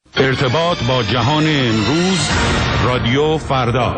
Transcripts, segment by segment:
ارتباط با جهان امروز، رادیو فردا.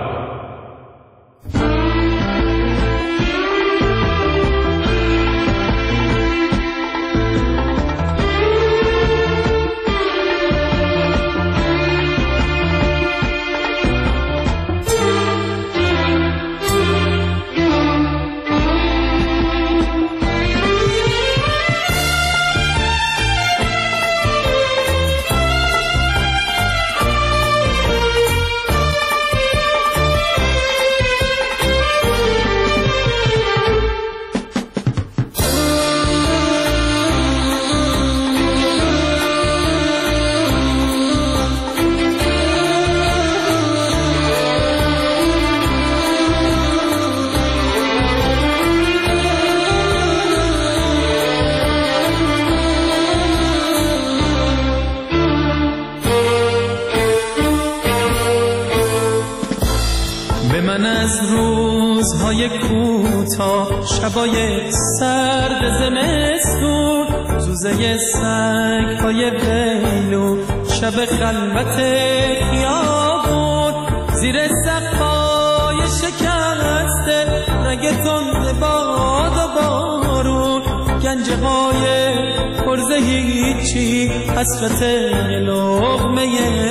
شبای سرد زمستون، زوزه سگ‌های ویلون، شب خلوت خیابون، زیر سقف‌های شکسته رگ تند باد و بارون، گنجه‌های پرز هیچی، حسرت لقمه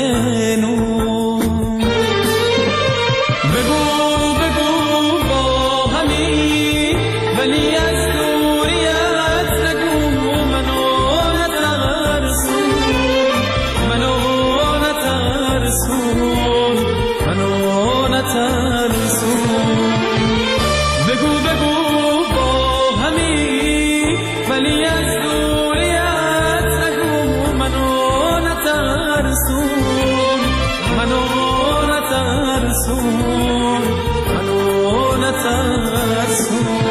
نون. بگو ولی از دوریت نگو، منو نترسون، منو نترسون، منو نترسون. بگو با همین، ولی از دوریت نگو، منو نترسون، منو نترسون، منو نترسون.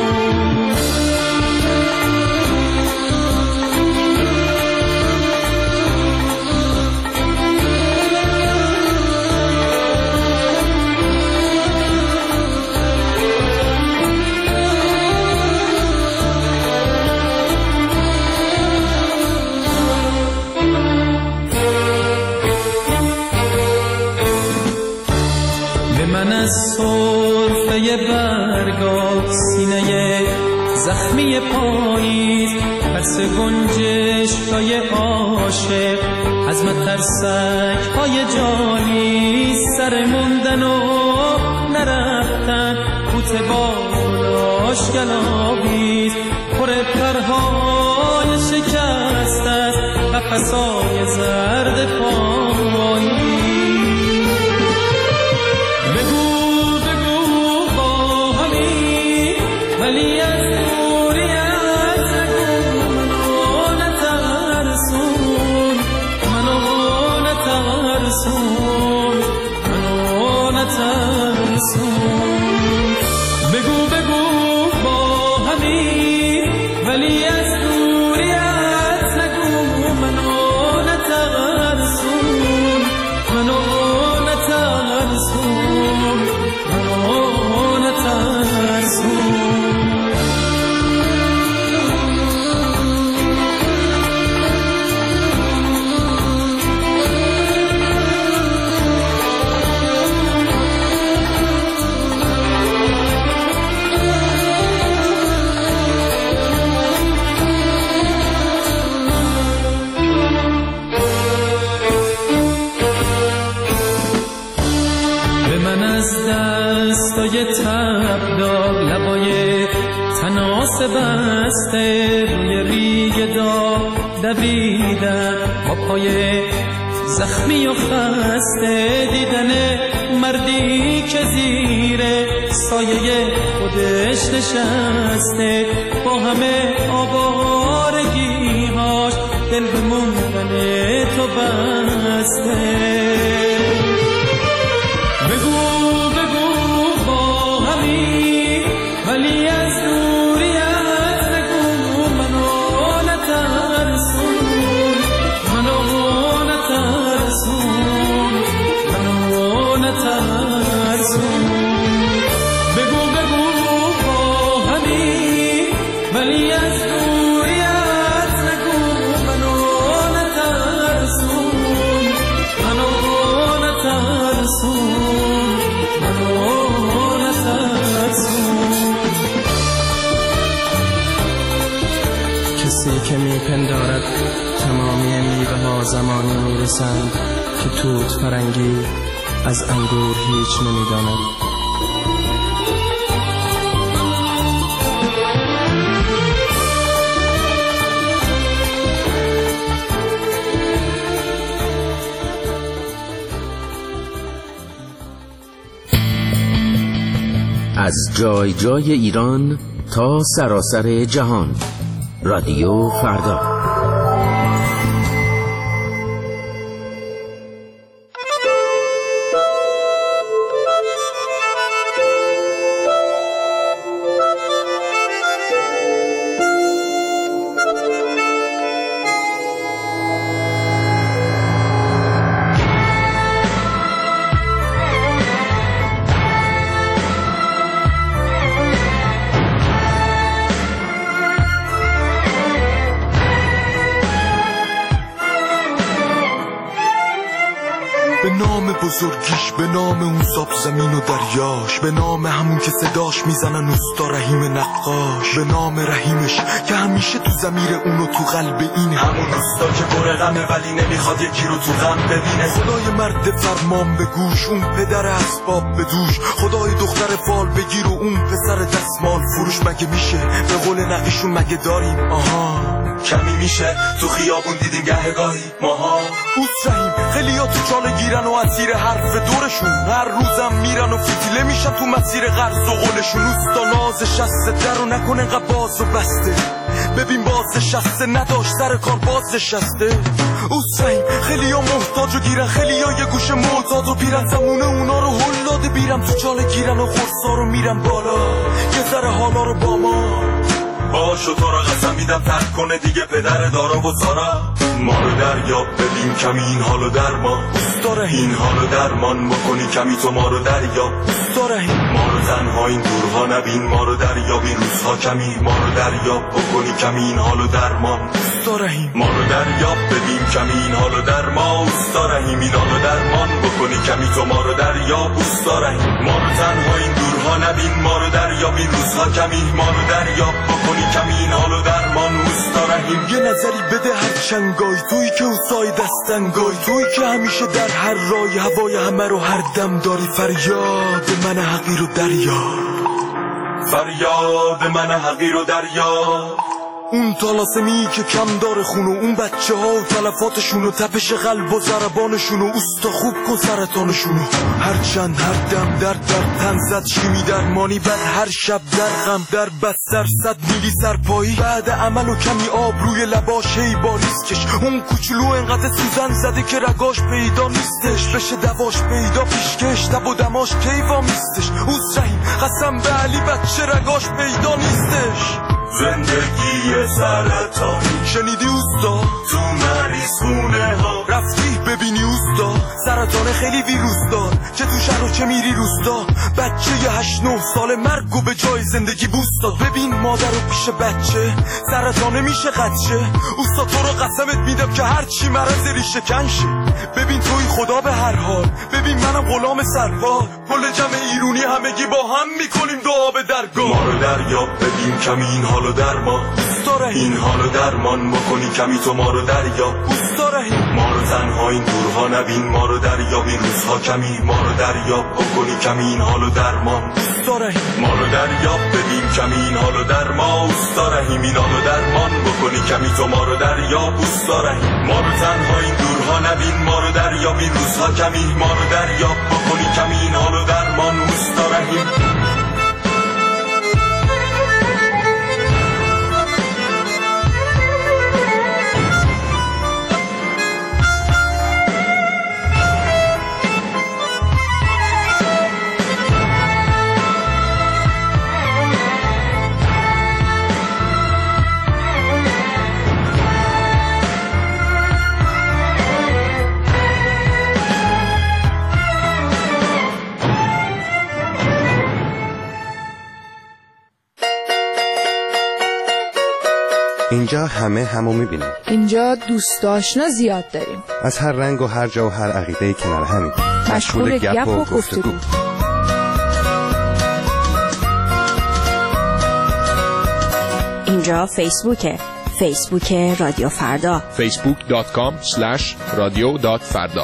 سرفه برگا، سینه زخمی پاییز، پس گنجش های عاشق، عزمت ترسک های جانی، سر موندن و نرفتن، بوت بالاش گلابیز، پر پرهای شکست است، قفسای زرد پایی. ولی از دوریت نگو، منو نترسون، منو نترسون، منو نترسون. بگو با همین، ولی از دوریت نگو، منو نترسون، منو نترسون، منو نترسون. دستای تبدار، لبای تناس بسته، روی ریگ داغ دویدن، با پای زخمی و خسته، دیدن مردی که زیر سایه خودش نشسته، با همه آوارگی‌هاش دل به موندن تو بسته. بگو با همین، ولی از دوریت نگو، منو نترسون، منو نترسون، منو نترسون. بگو با همین، ولی از دوریت نگو، منو نترسون. زمانی میرسند که توت فرنگی از انگور هیچ نمیداند. از جای جای ایران تا سراسر جهان، رادیو فردا. به نام بزرگیش، به نام اون ساب زمین و دریاش، به نام همون که صداش میزنن اوستا رحیم نقاش، به نام رحیمش که همیشه تو ضمیر اون و تو قلب این همون اوستا که پر غمه ولی نمیخواد یکی رو تو غم ببینه. خدای مرد فرمان به گوش، اون پدر اسباب به دوش، خدای دختر فال بگیر و اون پسر دستمال فروش. مگه میشه به قول نقیشون مگه داریم آها کمی میشه تو خیابون دیدیم گهگاهی ماها. اوست رحیم خیلیا تو چاله گیرن و اسیر حرف دورشون، هر روزم میرن و فتیله میشن تو مسیر قرض و قولشون. اوستا ناز شسته در رو نکنه انقدر باز و بسته، ببین باز شسته نداشت سر کار باز شسته. اوست رحیم خیلیا محتاج و گیرن، خیلیا یه گوشه معتاد و پیرن، زمونه اونا رو هل داده بیرم تو چاله گیرن و خرسا رو میرن بالا یه ذره حالا رو با ما باشو. تو را قسم میدم ترک کنه دیگه پدر دارا و سارا، ما رو دریاب ببین کمی این حالو درمان. اوستا رحیم این حالو درمان بکنی کمی تو ما رو دریاب. اوستا رحیم ما رو تنها این دورها نبین، ما رو دریاب این روزها کمی، ما رو دریاب بکنی کمی این حالو درمان. اوستا رحیم ما رو دریاب ببین کمی این حالو درمان. اوستا رحیم این حالو درمان بکنی کمی تو ما رو دریاب. اوستا رحیم ما رو تنها این دورها نبین، ما رو دریاب این روزها کمی، ما رو دریاب بکنی کمی این حالو درمان. اوستا رحیم یه نظری بده هر چنگای تویی که اوسای دستنگای تویی که همیشه در هر رای هوای همه رو هر دم داری. فریاد من حقیر و دریا، فریاد من حقیر و دریا. اون طلاسمی که کم داره خونو، اون بچه ها و تلفاتشون و تپش قلب و ضربانشون و اوستا خوب کن سرطانشونو. هر چند هر دم در تن زد شیمی درمانی، بعد هر شب در غم در بستر 100 میلی سرپایی، بعد عمل و کمی آب روی لباش هی باریسکش. اون کوچولو انقدر سوزن زده که رگاش پیدا نیستش، بشه دواش پیدا پیشکش تب و دماش کیوا میستش. اوست رحیم قسم به علی بچه رگاش پیدا نیستش. زندگی سرطانی شنیدی اوستا تو مریض خونه ها رفتی ببینی اوستا، سرطان خیلی ویروس دار چه تو شهر و چه میری روستا. بچه 8-9 ساله مرگ و به جای زندگی بوستا. ببین مادر و پیش بچه سرطانه میشه قدشه. اوستا تو رو قسمت میدم که هر چی مرض ریشه کنشه. ببین توی خدا به هر حال، ببین منم غلام سربار، کل جمع ایرونی همگی با هم میکنیم دعا به درگاه. ما رو دریاب ببین کمی این حالو درمان. اوستا رحیم این حالو درمان بکنی کمی تو ما رو دریاب. اوستا رحیم ما رو تنها این دورها نبین، ما رو دریاب این روزها کمی، ما رو دریاب بکنی کمی این حالو درمان. اوستا رحیم ما رو دریاب ببین کمی این حالو درمان. اوستا رحیم این حالو درمان بکنی کمی تو ما رو دریاب. اوستا رحیم ما رو تنها این دورها نبین، ما رو دریاب این روزها کمی، ما رو دریاب بکنی کمی این حالو درمان. اوستا رحیم اینجا همه همو میبینیم. اینجا دوست آشنا زیاد داریم، از هر رنگ و هر جا و هر عقیده کنار همین، مشغول گپ و گفتگو. اینجا فیسبوکه، فیسبوک رادیو فردا facebook.com/radio.farda.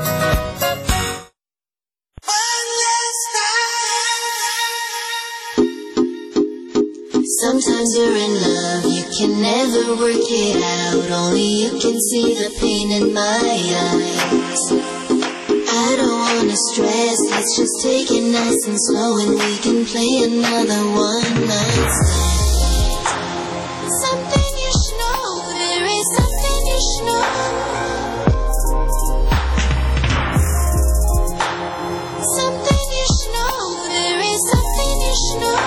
Sometimes you're in love, you can never work it out. Only you can see the pain in my eyes. I don't wanna stress, let's just take it nice and slow, and we can play another one night stand. Something you should know, there is something you should know. Something you should know, there is something you should know.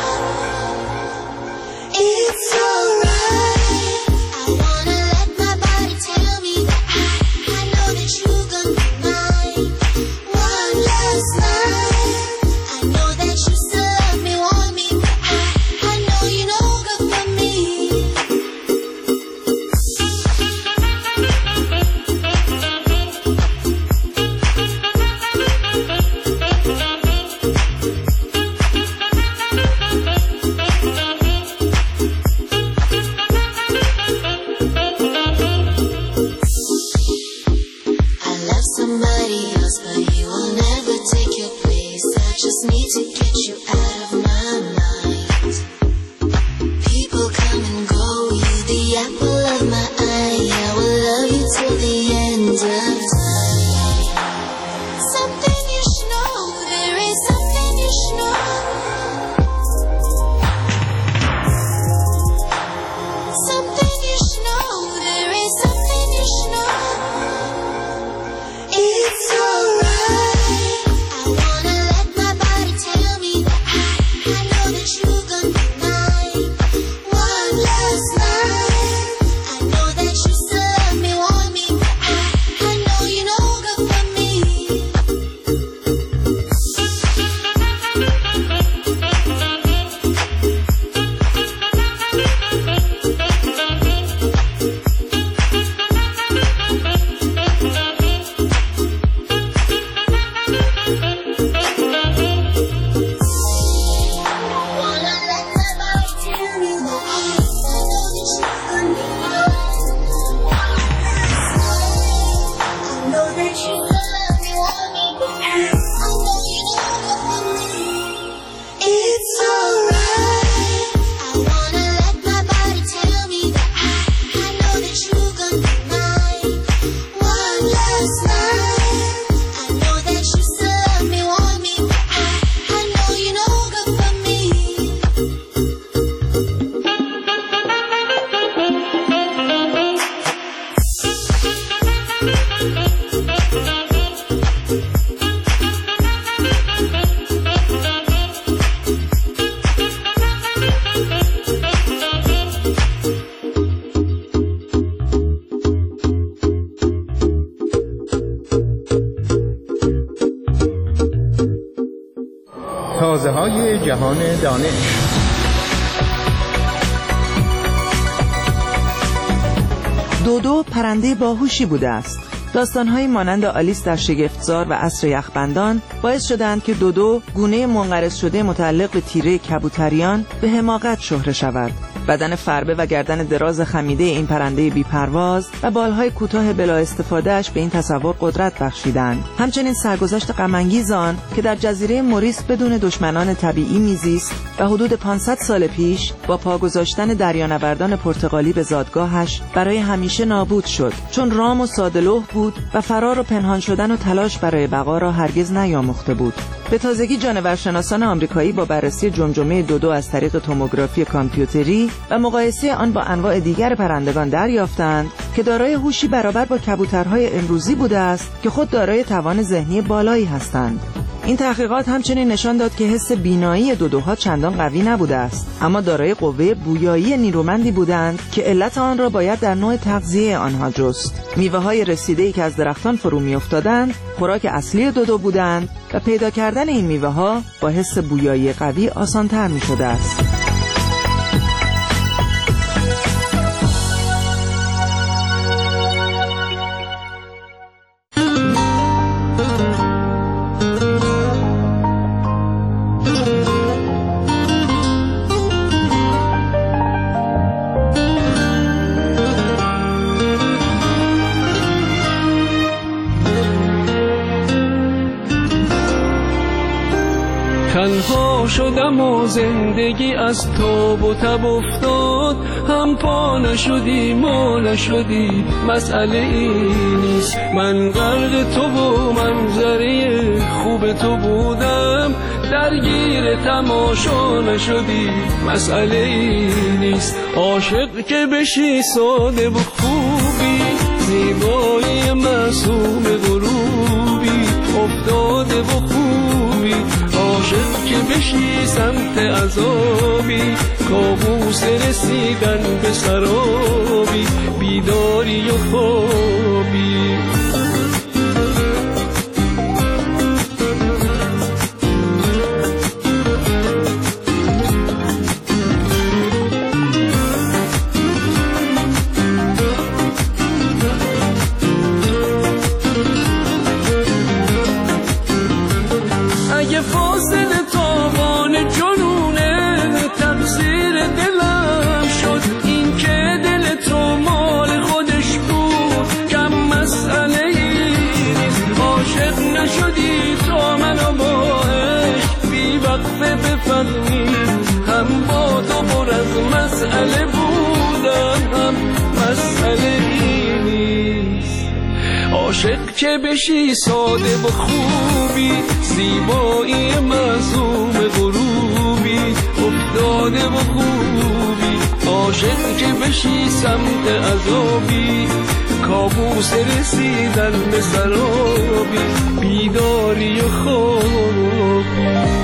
It's alright. I wanna let my body tell me that I know that you're gonna be mine. One last night. I know that you still love me, want me, but I know you know good for me. Somebody else, but you will never take your place. I just need to get you out of my mind. People come and go, you the apple of my eye. I will love you till the end of time. Something you should know, there is something you should know. Something you should know, there is something you should know. It's alright. I wanna let my body tell me that I know that you're gonna be mine. One last night. I know that you still love me, want me, but I know you know good for me. تازه‌های جهان دانش. دودو پرنده باهوشی بوده است. داستان‌هایی مانند آلیس در شگفتزار و عصر یخبندان باعث شدند که دودو گونه منقرض شده متعلق به تیره کبوتریان به حماقت شهره شود. بدن فربه و گردن دراز خمیده این پرنده بی‌پرواز و بالهای کوتاه بلا استفادهش به این تصور قدرت بخشیدند. همچنین سرگذشت غم‌انگیز آن که در جزیره موریس بدون دشمنان طبیعی میزیست و حدود 500 سال پیش با پا گذاشتن دریانوردان پرتغالی به زادگاهش برای همیشه نابود شد، چون رام و ساده‌لوح بود و فرار و پنهان شدن و تلاش برای بقا را هرگز نیاموخته بود. به تازگی جانورشناسان آمریکایی با بررسی جمجمه دودو از طریق توموگرافی کامپیوتری و مقایسه آن با انواع دیگر پرندگان دریافتند که دارای هوشی برابر با کبوترهای امروزی بوده است که خود دارای توان ذهنی بالایی هستند. این تحقیقات همچنین نشان داد که حس بینایی دودوها چندان قوی نبوده است، اما دارای قوه بویایی نیرومندی بودند که علت آن را باید در نوع تغذیه آنها جست. میوه‌های رسیده‌ای که از درختان فرو می‌افتادند خوراک اصلی دودو بودند و پیدا کردن این میوه‌ها با حس بویایی قوی آسان‌تر می‌شده است. تنها شدم و زندگی از تاب و تب افتاد، هم پا نشدی ما نشدی مسئله این نیست. من غرق تو و منظره خوب تو بودم، درگیر تماشا نشدی مسئله این نیست. عاشق که بشی ساده و خوبی، زیبایی معصوم غروبی افتاده و خوبی. عاشق که بشی سمت عذابی، کابوس رسیدن به سرابی، بیداری و خوابی. هم با تو پر از مسئله بودم، هم مسئله نیست. عاشق که بشی ساده و خوبی، زیبایی معصوم غروبی افتاده و خوبی. عاشق که بشی سمت عذابی، کابوس رسیدن به سرابی، بیداری و خوابی.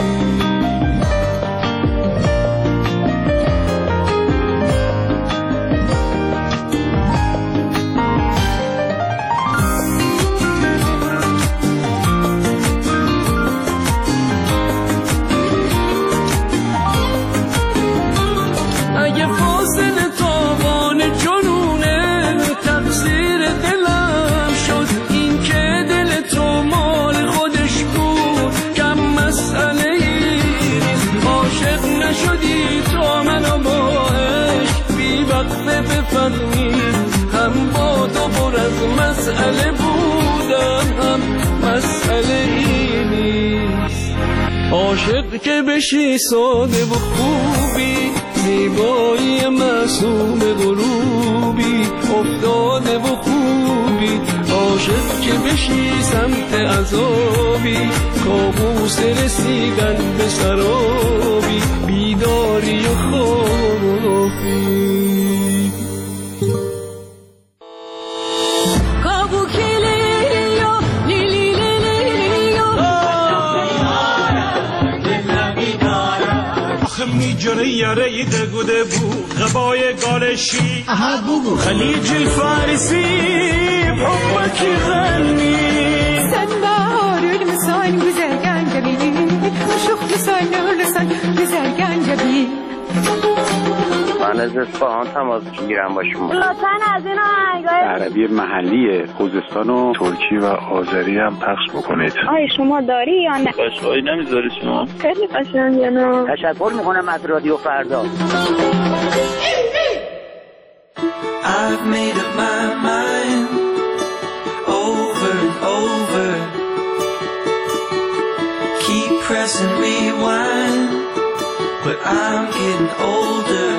هم با تو پر از مسئله بودم، هم مسئله نیست. عاشق که بشی ساده و خوبی، زیبایی معصوم غروبی افتاده و خوبی. عاشق که بشی سمت عذابی، کابوس رسیدن به سرابی، بیداری و خوابی. میجره یاره دگوده بو غبای گالشی خلیج الفارسی بحبك غني sen baharın misal güzel gencebi خوشخ misal نورسن güzel gencebi. من از اصفهان تماس میگیرم با شما. لطفاً از این آهنگای عربی محلی خوزستان و ترکی و آذری هم پخش بکنید. آیا شما داری یا نه؟ قشقایی نمیذاری شما؟ خیلی قشنگه نه. تشکر میکنم از رادیو فردا. I've made up my mind over and over. Keep pressing rewind, but I'm getting older.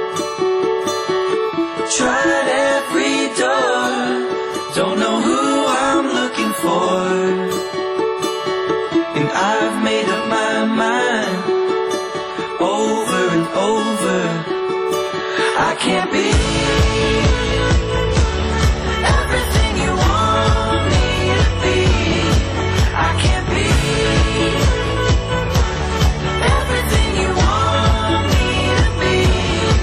Tried every door, don't know who I'm looking for. And I've made up my mind over and over. I can't be everything you want me to be. I can't be everything you want me to be.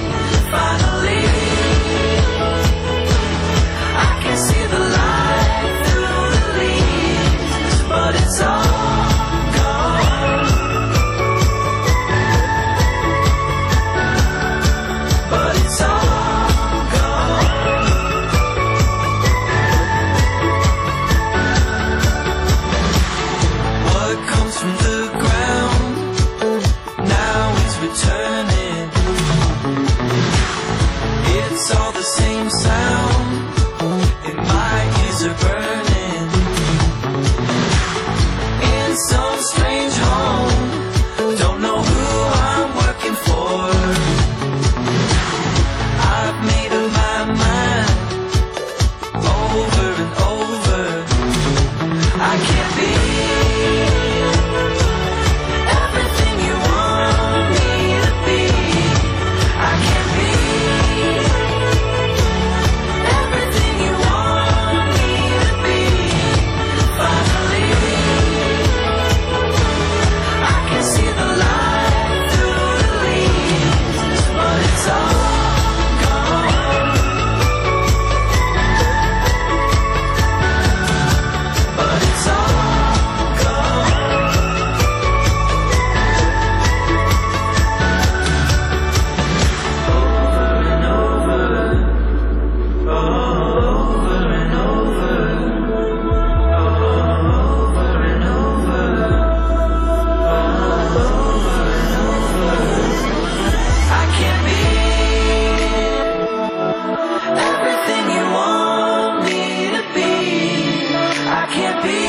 I can't be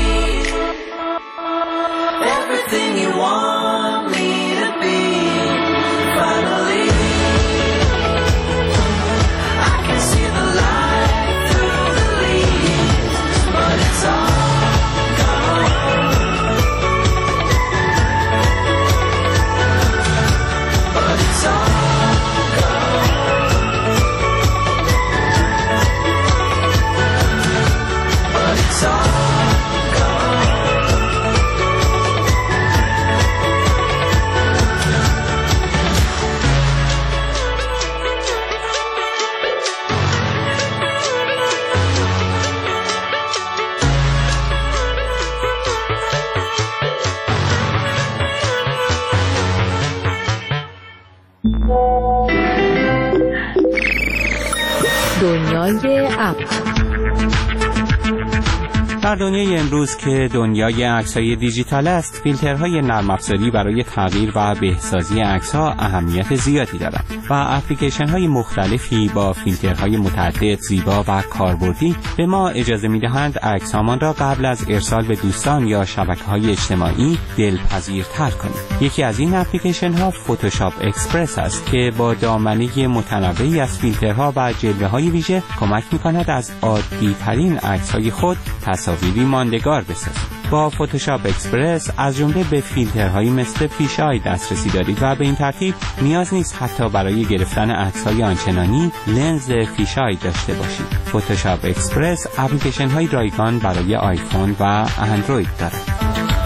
everything you want me to be. Finally, I can see the light through the leaves, but it's all gone. But it's all gone. But it's all دنیای اپ. در دنیای امروز که دنیای عکس‌های دیجیتال است، فیلترهای نرم افزاری برای تغییر و بهسازی عکس‌ها اهمیت زیادی دارند و اپلیکیشن‌های مختلفی با فیلترهای متعدد، زیبا و کاربردی به ما اجازه می‌دهند عکس‌هامان را قبل از ارسال به دوستان یا شبکه‌های اجتماعی دلپذیرتر کنیم. یکی از این اپلیکیشن‌ها فتوشاپ اکسپرس است که با دامنه متنوعی از فیلترها و جلوه‌های ویژه کمک می‌کند از عادی‌ترین عکس‌های خود تصاویری ماندگار بسازید. با فتوشاپ اکسپرس از جمله به فیلترهایی مثل فیشای دسترسی دارید و به این ترتیب نیاز نیست حتی برای گرفتن عکس‌های آنچنانی لنز فیشای داشته باشید. فتوشاپ اکسپرس اپلیکیشن‌های رایگان برای آیفون و اندروید دارد.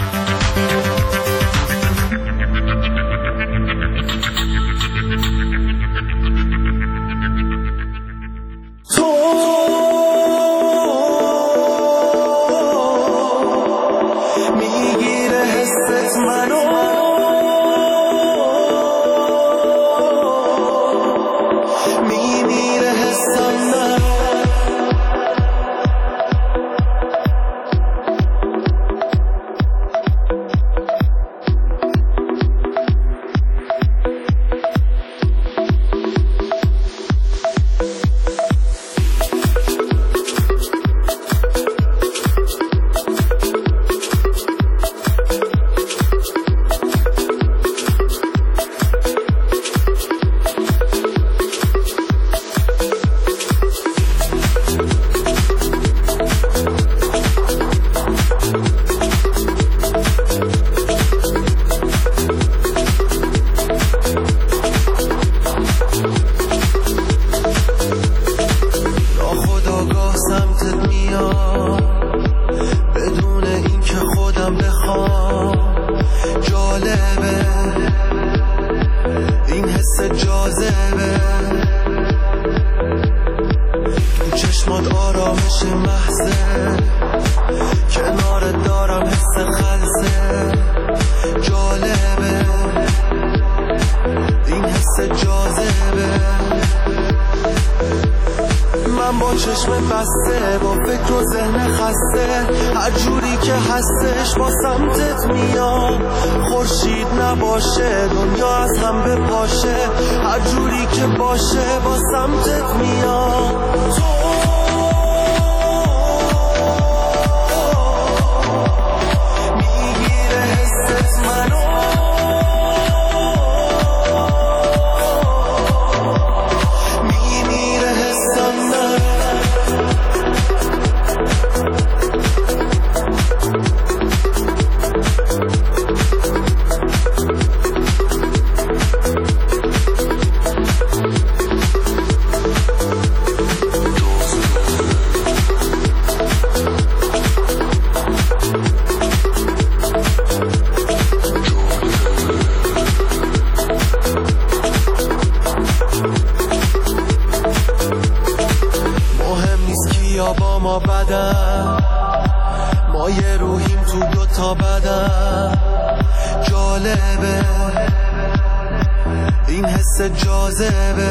این حس جاذبه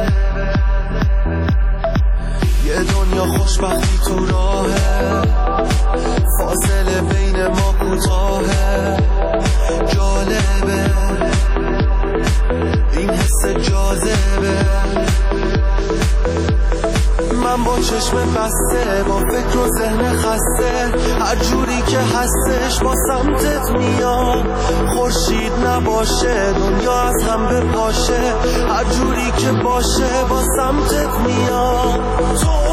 یه دنیا خوشبختی تو راهه فاصله بین ما کوتاهه جالبه این حس جاذبه من با چشم بسته با فکر و ذهن هسته، هر جوری که هستش با سمتت میاد. خورشید نباشه دنیا از هم بپاشه، هر جوری که باشه با سمتت میاد. تو